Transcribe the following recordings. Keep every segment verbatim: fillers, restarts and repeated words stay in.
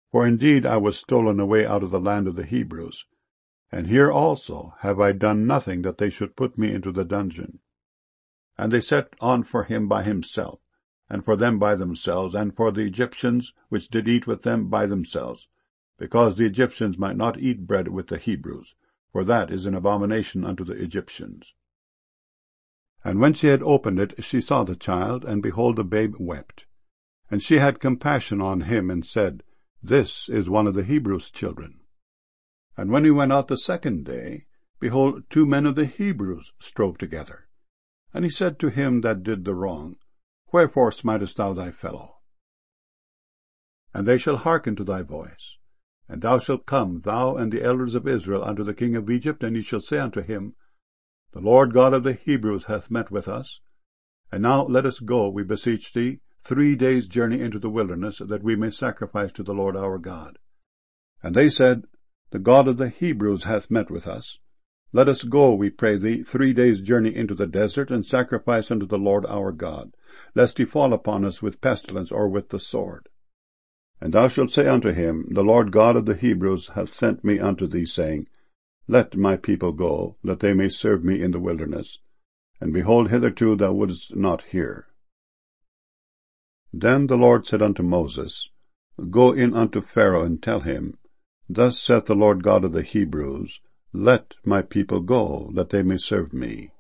For indeed I was stolen away out of the land of the Hebrews, and here also have I done nothing that they should put me into the dungeon. And they set on for him by himself, and for them by themselves, and for the Egyptians which did eat with them by themselves, because the Egyptians might not eat bread with the Hebrews, for that is an abomination unto the Egyptians. And when she had opened it, she saw the child, and behold, the babe wept. And she had compassion on him, and said, This is one of the Hebrews' children. And when he went out the second day, behold, two men of the Hebrews strove together. And he said to him that did the wrong, Wherefore smitest thou thy fellow? And they shall hearken to thy voice. And thou shalt come, thou and the elders of Israel, unto the king of Egypt, and ye shall say unto him, The Lord God of the Hebrews hath met with us. And now let us go, we beseech thee, three days' journey into the wilderness, that we may sacrifice to the Lord our God. And they said, The God of the Hebrews hath met with us. Let us go, we pray thee, three days' journey into the desert, and sacrifice unto the Lord our God, lest he fall upon us with pestilence or with the sword. And thou shalt say unto him, The Lord God of the Hebrews hath sent me unto thee, saying, Let my people go, that they may serve me in the wilderness. And behold, hitherto thou wouldest not hear. Then the Lord said unto Moses, Go in unto Pharaoh, and tell him, Thus saith the Lord God of the Hebrews, Let my people go, that they may serve me.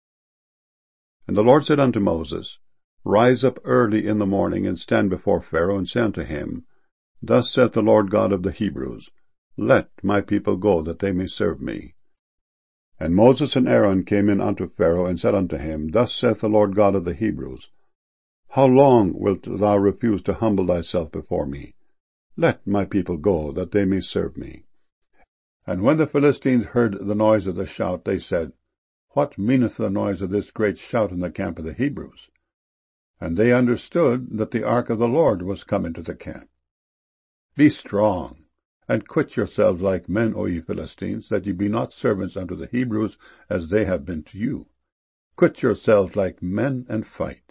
And the Lord said unto Moses, Rise up early in the morning, and stand before Pharaoh, and say unto him, Thus saith the Lord God of the Hebrews, Let my people go, that they may serve me. And Moses and Aaron came in unto Pharaoh, and said unto him, Thus saith the Lord God of the Hebrews, How long wilt thou refuse to humble thyself before me? Let my people go, that they may serve me. And when the Philistines heard the noise of the shout, they said, What meaneth the noise of this great shout in the camp of the Hebrews? And they understood that the ark of the Lord was come into the camp. Be strong, and quit yourselves like men, O ye Philistines, that ye be not servants unto the Hebrews, as they have been to you. Quit yourselves like men, and fight.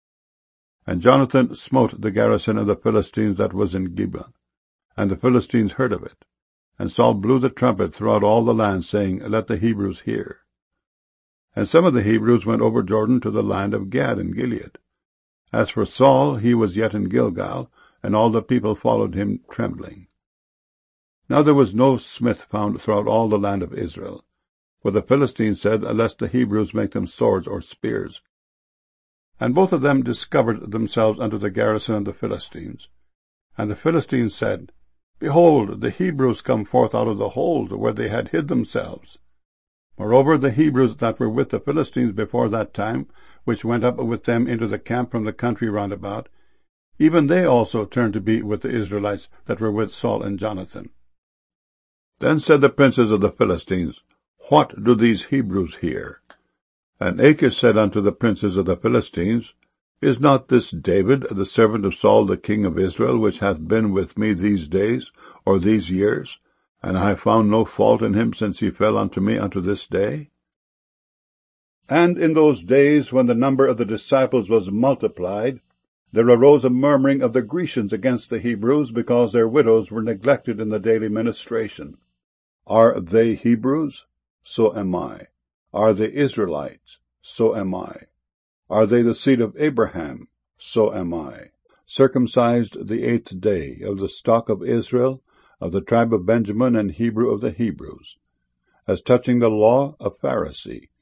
And Jonathan smote the garrison of the Philistines that was in Gibeah, and the Philistines heard of it. And Saul blew the trumpet throughout all the land, saying, Let the Hebrews hear. And some of the Hebrews went over Jordan to the land of Gad and Gilead. As for Saul, he was yet in Gilgal, and all the people followed him trembling. Now there was no smith found throughout all the land of Israel, for the Philistines said, Lest the Hebrews make them swords or spears. And both of them discovered themselves unto the garrison of the Philistines. And the Philistines said, Behold, the Hebrews come forth out of the holes where they had hid themselves. Moreover, the Hebrews that were with the Philistines before that time, which went up with them into the camp from the country round about, even they also turned to be with the Israelites that were with Saul and Jonathan. Then said the princes of the Philistines, What do these Hebrews here? And Achish said unto the princes of the Philistines, Is not this David, the servant of Saul the king of Israel, which hath been with me these days, or these years, and I have found no fault in him since he fell unto me unto this day? And in those days, when the number of the disciples was multiplied, there arose a murmuring of the Grecians against the Hebrews, because their widows were neglected in the daily ministration. Are they Hebrews? So am I. Are they Israelites? So am I. Are they the seed of Abraham? So am I. Circumcised the eighth day, of the stock of Israel, of the tribe of Benjamin, and Hebrew of the Hebrews. As touching the law, a Pharisee,